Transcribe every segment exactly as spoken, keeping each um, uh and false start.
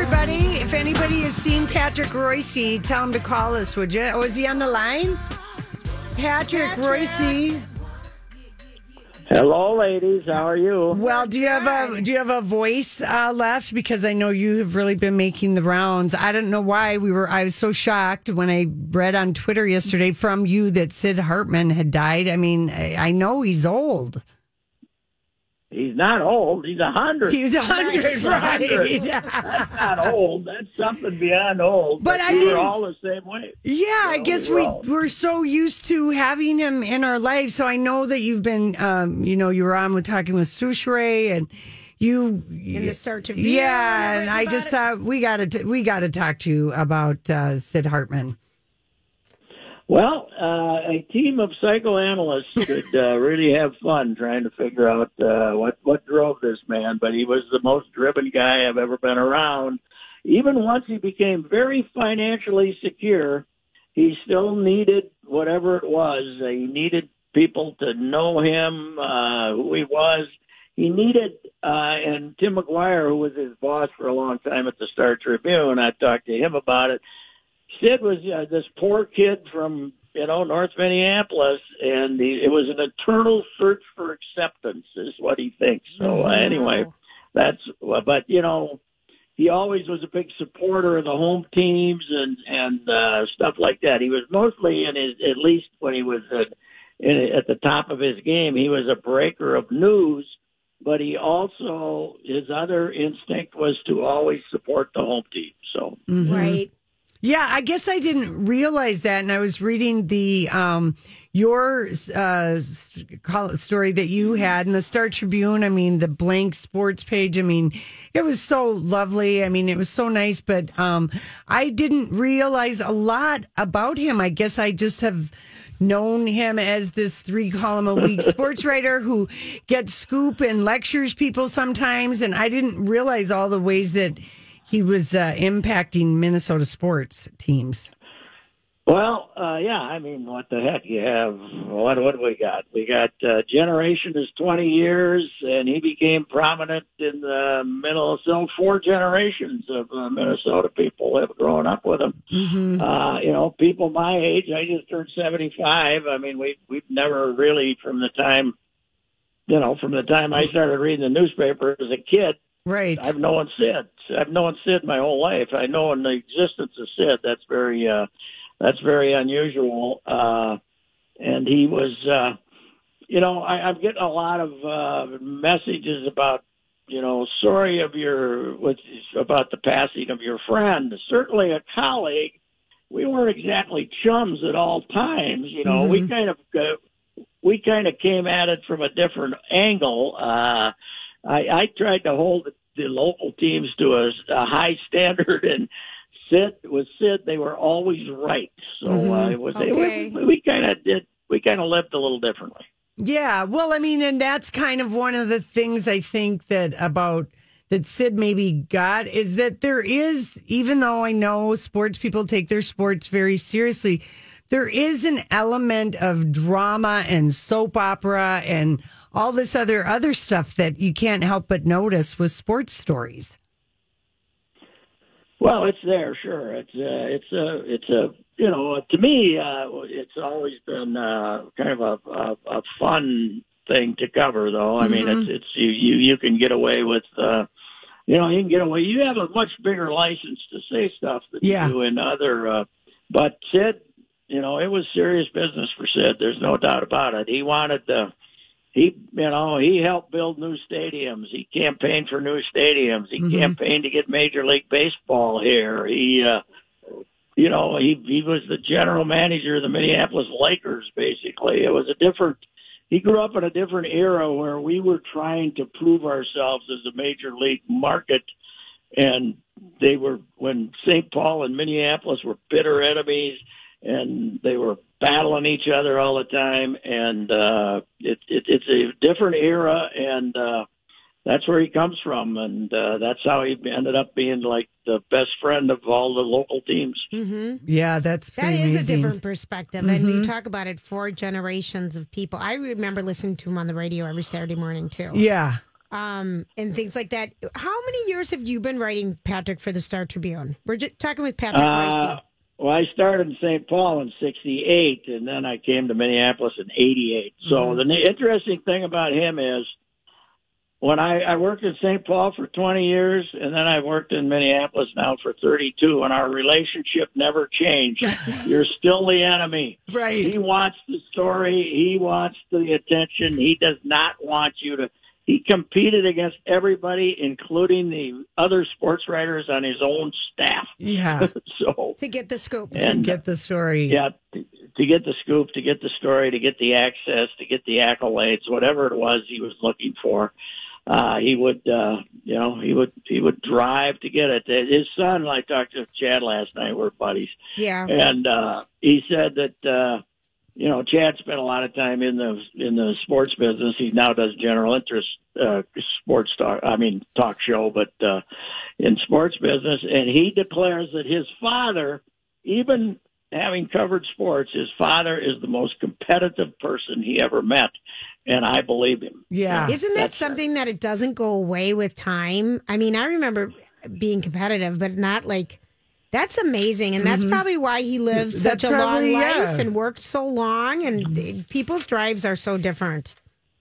everybody. If anybody has seen Patrick Royce, tell him to call us, would you? Oh, is he on the line? Patrick, Patrick. Royce. Hello, ladies. How are you? Well, do you have a do you have a voice uh, left? Because I know you have really been making the rounds. I don't know why we were. I was so shocked when I read on Twitter yesterday from you that Sid Hartman had died. I mean, I, I know he's old. He's not old. He's a hundred. He was a hundred, right? That's not old. That's something beyond old. But, but I we mean, were all the same way. Yeah, you know, I guess we we all. we're so used to having him in our lives. So I know that you've been, um, you know, you were on with talking with Sushere and you in the Star Tribune. Yeah, and I just it. thought we got to we got to talk to you about uh, Sid Hartman. Well, uh, a team of psychoanalysts could uh, really have fun trying to figure out uh, what what drove this man. But he was the most driven guy I've ever been around. Even once he became very financially secure, he still needed whatever it was. He needed people to know him, uh, who he was. He needed, uh, and Tim McGuire, who was his boss for a long time at the Star Tribune, I talked to him about it. Sid was uh, this poor kid from, you know, North Minneapolis, and he, it was an eternal search for acceptance, is what he thinks. So uh, anyway, that's. But you know, he always was a big supporter of the home teams and and uh, stuff like that. He was mostly in his, at least when he was at, in, at the top of his game, he was a breaker of news. But he also, his other instinct was to always support the home team. So mm-hmm. Right. Yeah, I guess I didn't realize that, and I was reading the um, your uh, story that you had in the Star Tribune. I mean, the blank sports page. I mean, it was so lovely. I mean, it was so nice, but um, I didn't realize a lot about him. I guess I just have known him as this three column a week sports writer who gets scoop and lectures people sometimes, and I didn't realize all the ways that he was uh, impacting Minnesota sports teams. Well, uh, yeah, I mean, what the heck? You have, what What do we got? We got uh, Generation is twenty years, and he became prominent in the middle. So four generations of uh, Minnesota people have grown up with him. Mm-hmm. Uh, you know, people my age, I just turned seventy-five. I mean, we, we've never really, from the time, you know, from the time I started reading the newspaper as a kid, right. I've known Sid. I've known Sid my whole life. I know in the existence of Sid. That's very, uh, that's very unusual. Uh, and he was, uh, you know, I, I'm getting a lot of uh, messages about, you know, sorry of your, what's about the passing of your friend. Certainly a colleague. We weren't exactly chums at all times. You know, mm-hmm. we kind of, uh, we kind of came at it from a different angle. Uh, I, I tried to hold the local teams to a, a high standard, and Sid with Sid, they were always right. So mm-hmm. uh, it was okay. we, we kind of did. We kind of lived a little differently. Yeah, well, I mean, and that's kind of one of the things I think that about that Sid maybe got is that there is, even though I know sports people take their sports very seriously, there is an element of drama and soap opera and all this other other stuff that you can't help but notice with sports stories. Well, it's there, sure. It's uh, it's a it's a you know to me uh, it's always been uh, kind of a, a a fun thing to cover, though. I mean, Mm-hmm. it's it's you, you you can get away with uh, you know you can get away. You have a much bigger license to say stuff than Yeah. you do in other. Uh, but Sid, you know, it was serious business for Sid. There's no doubt about it. He wanted to. He, you know, he helped build new stadiums. He campaigned for new stadiums. He Mm-hmm. campaigned to get Major League Baseball here. He, uh, you know, he he was the general manager of the Minneapolis Lakers. Basically, it was a different. He grew up in a different era where we were trying to prove ourselves as a major league market, and they were when Saint Paul and Minneapolis were bitter enemies, and they were battling each other all the time, and uh, it, it, it's a different era, and uh, that's where he comes from, and uh, that's how he ended up being like the best friend of all the local teams. Mm-hmm. Yeah, that's That pretty is amazing. a different perspective. Mm-hmm. And when you talk about it, four generations of people. I remember listening to him on the radio every Saturday morning, too. Yeah. um, and things like that. How many years have you been writing, Patrick, for the Star Tribune? We're just talking with Patrick Uh, Ricey. well, I started in Saint Paul in sixty-eight, and then I came to Minneapolis in eighty-eight. So Mm-hmm. the n- interesting thing about him is when I, I worked in Saint Paul for twenty years, and then I worked in Minneapolis now for thirty-two, and our relationship never changed. You're still the enemy. Right. He wants the story. He wants the attention. He does not want you to. He competed against everybody, including the other sports writers on his own staff. Yeah. so To get the scoop. and Get the story. yeah, to, to get the scoop, to get the story, to get the access, to get the accolades, whatever it was he was looking for, uh, he would, uh, you know, he would he would drive to get it. His son, I talked to Chad last night, we're buddies, Yeah. and uh, he said that. Uh, You know, Chad spent a lot of time in the in the sports business. He now does general interest uh, sports talk. I mean, talk show, but uh, in sports business. And he declares that his father, even having covered sports, his father is the most competitive person he ever met, and I believe him. Yeah. Isn't that That's- something that it doesn't go away with time? I mean, I remember being competitive, but not like that's amazing. And that's probably why he lived such That's a long probably, life yeah. and worked so long. And people's drives are so different.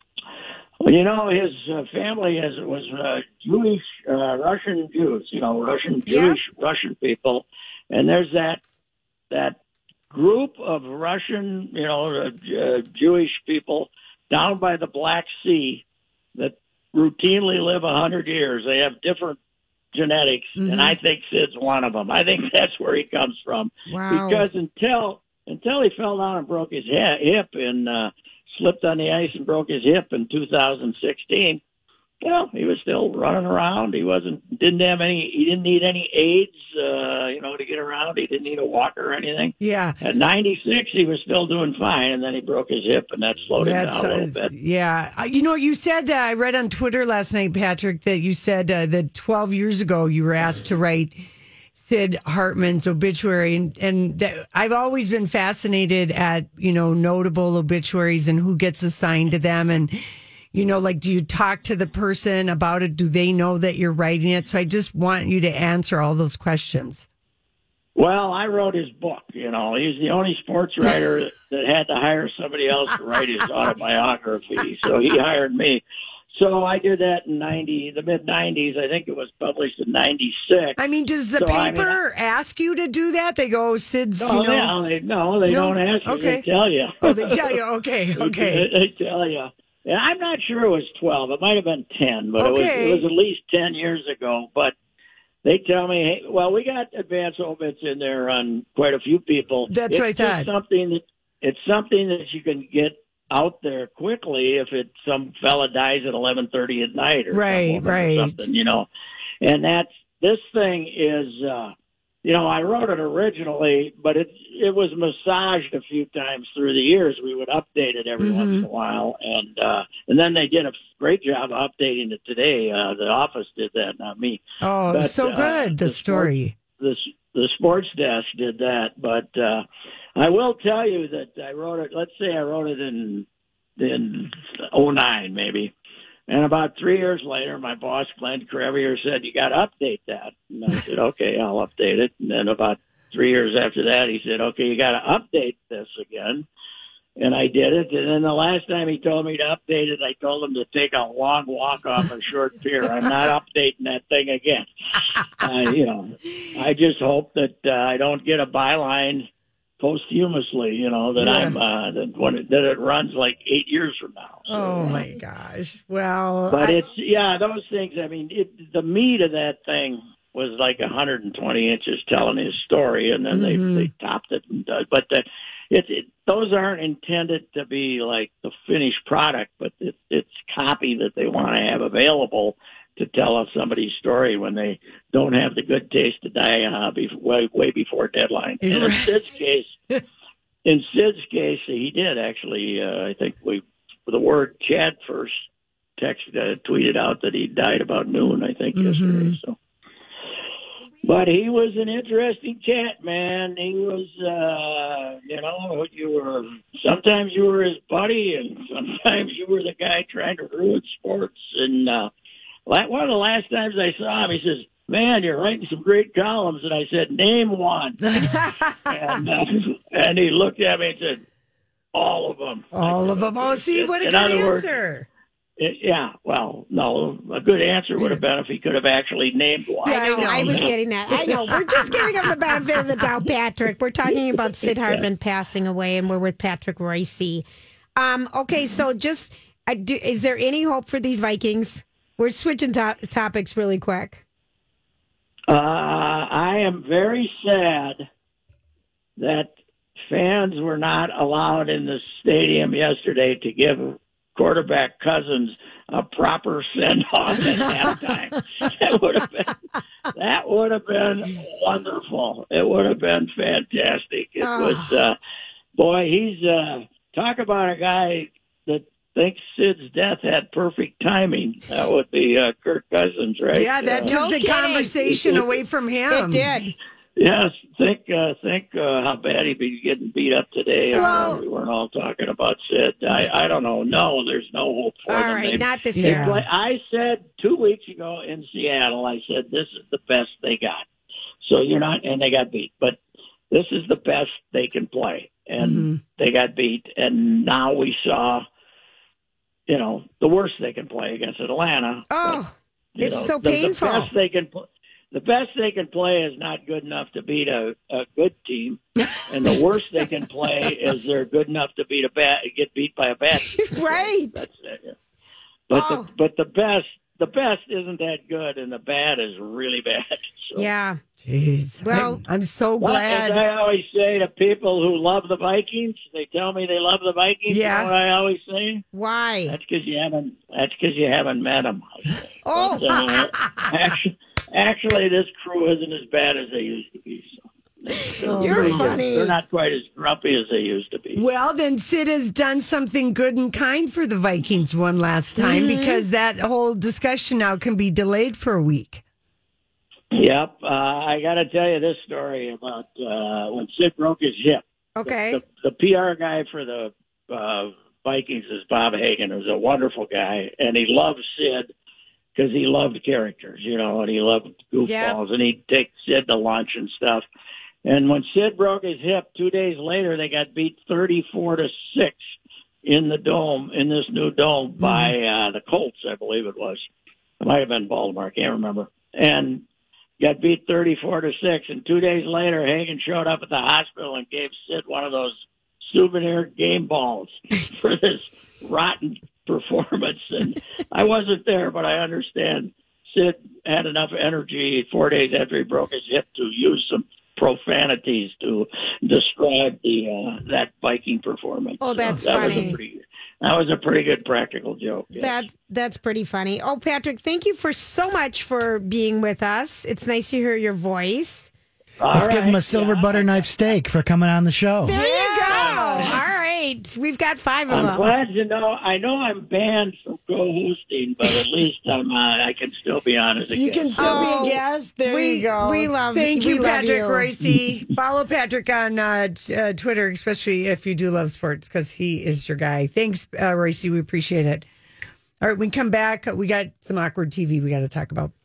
Well, you know, his uh, family is, was uh, Jewish, uh, Russian Jews, you know, Russian, Yeah. Jewish, Russian people. And there's that, that group of Russian, you know, uh, uh, Jewish people down by the Black Sea that routinely live a hundred years. They have different genetics, Mm-hmm. and I think Sid's one of them. I think that's where he comes from. Wow. Because until until he fell down and broke his he- hip and uh, slipped on the ice and broke his hip in two thousand sixteen, you know, he was still running around. He wasn't didn't have any. He didn't need any aids, uh, you know, to get around. He didn't need a walker or anything. Yeah. At ninety-six, he was still doing fine, and then he broke his hip, and that slowed him That's down a uh, little bit. yeah. Uh, You know, you said uh, I read on Twitter last night, Patrick, that you said uh, that twelve years ago you were asked to write Sid Hartman's obituary, and and that I've always been fascinated at you know notable obituaries and who gets assigned to them, and you know, like do you talk to the person about it? Do they know that you're writing it? So I just want you to answer all those questions. Well, I wrote his book. You know, he's the only sports writer that had to hire somebody else to write his autobiography. So he hired me. So I did that in ninety, the mid nineties. I think it was published in ninety-six. I mean, does the So, I mean, paper ask you to do that? They go, Sid's, No, you know. they, no, they No? don't ask you. Okay. They tell you. Oh, they tell you. Okay, okay. they, they tell you. And I'm not sure it was twelve. It might have been ten, but Okay. it was it was at least ten years ago. But they tell me, hey, well, we got advance obits in there on quite a few people. That's it's what I just thought. Something that it's something that you can get out there quickly if it some fella dies at eleven thirty at night or Right, some woman or right. something, you know. And that's this thing is. uh You know, I wrote it originally, but it it was massaged a few times through the years. We would update it every once in a while, and uh, and then they did a great job updating it today. Uh, the Office did that, not me. Oh, But, so uh, good, the, the story. The the sports desk did that, but uh, I will tell you that I wrote it. Let's say I wrote it in in oh nine maybe. And about three years later, my boss, Glenn Crevier, said, you got to update that. And I said, okay, I'll update it. And then about three years after that, he said, okay, you got to update this again. And I did it. And then the last time he told me to update it, I told him to take a long walk off a short pier. I'm not updating that thing again. Uh, you know, I just hope that uh, I don't get a byline posthumously, you know, that Yeah. I'm, uh, that, when it, that it runs like eight years from now. So, Oh, uh, my gosh. Well, but I- it's, yeah, those things, I mean, it, the meat of that thing was like one hundred twenty inches telling his story, and then Mm-hmm. they, they topped it. And, uh, but the, it, it, those aren't intended to be like the finished product, but it, it's copy that they want to have available to tell somebody's story when they don't have the good taste to die uh, be, way, way before deadline. And in Sid's case, in Sid's case, he did actually. Uh, I think we the word Chad first text uh, tweeted out that he died about noon. I think yesterday. So, but he was an interesting chat, man. He was, uh, you know, you were sometimes you were his buddy, and sometimes you were the guy trying to ruin sports. And uh, like one of the last times I saw him, he says, "Man, you're writing some great columns." And I said, "Name one." and, uh, and he looked at me and said, "All of them." All of them. Oh, see, what a In good other words, answer. It, yeah, well, no, a good answer would have been if he could have actually named one. I know. I was getting that. I know. We're just giving him the benefit of the doubt, Patrick. We're talking about Sid Hartman passing away, and we're with Patrick Royce. Um, okay, so just I do, is there any hope for these Vikings? We're switching to- topics really quick. Uh, I am very sad that fans were not allowed in the stadium yesterday to give quarterback Cousins a proper send off at halftime. That would have been that would have been wonderful. It would have been fantastic. It Oh. was uh, boy, he's uh, talk about a guy that thinks Sid's death had perfect timing. That would be uh, Kirk Cousins, right? Yeah, that Uh, took No the kidding. conversation away from him. It did. Yes, think uh, think uh, how bad he'd be getting beat up today. if, Well- uh, we weren't all talking about Sid. I, I don't know. No, there's no hope for All them. right, They- not this they year. play- I said two weeks ago in Seattle, I said this is the best they got. So you're not, and they got beat, but this is the best they can play, and Mm-hmm. they got beat. And now we saw, you know, the worst they can play against Atlanta. Oh, You it's know, so the, painful. The best they can pl- the best they can play is not good enough to beat a, a good team, and the worst they can play is they're good enough to beat a bad get beat by a bad team. Right. That's it. Yeah. But Oh. the but the best the best isn't that good, and the bad is really bad. So, Yeah. Jeez. Well- I'm, I'm so Well, glad. as I always say to people who love the Vikings, they tell me they love the Vikings. Yeah. You know what I always say? Why? That's because you haven't. That's because you haven't met them. Oh. But, uh, actually, actually, this crew isn't as bad as they used to be. So they're still You're pretty good. funny. They're not quite as grumpy as they used to be. Well, then Sid has done something good and kind for the Vikings one last time Mm-hmm. because that whole discussion now can be delayed for a week. Yep, uh, I got to tell you this story about uh, when Sid broke his hip. Okay. The, the P R guy for the uh, Vikings is Bob Hagan, who's a wonderful guy, and he loved Sid because he loved characters, you know, and he loved goofballs, Yep. and he'd take Sid to lunch and stuff. And when Sid broke his hip, two days later, they got beat thirty-four to six in the dome, in this new dome by uh, the Colts, I believe it was. It might have been Baltimore, I can't remember. And got beat thirty-four to six, and two days later, Hagan showed up at the hospital and gave Sid one of those souvenir game balls for this rotten performance. And I wasn't there, but I understand Sid had enough energy four days after he broke his hip to use some profanities to describe the uh, that Viking performance. Oh, that's that Was funny. a pretty, that was a pretty good practical joke. Yes. That's that's pretty funny. Oh, Patrick, thank you for so much for being with us. It's nice to hear your voice. All Let's give him a right, silver yeah. butter knife steak for coming on the show. There you go. All right, we've got five of I'm them. glad to know. I know I'm banned from co-hosting, but at least I'm. Uh, I can still be on as a You guest. can still Oh, be a guest. There we- you go. we love- Thank we you, love Patrick you. Royce. Follow Patrick on uh, t- uh, Twitter, especially if you do love sports, because he is your guy. Thanks, uh, Royce. We appreciate it. All right, when we come back, we got some awkward T V we got to talk about.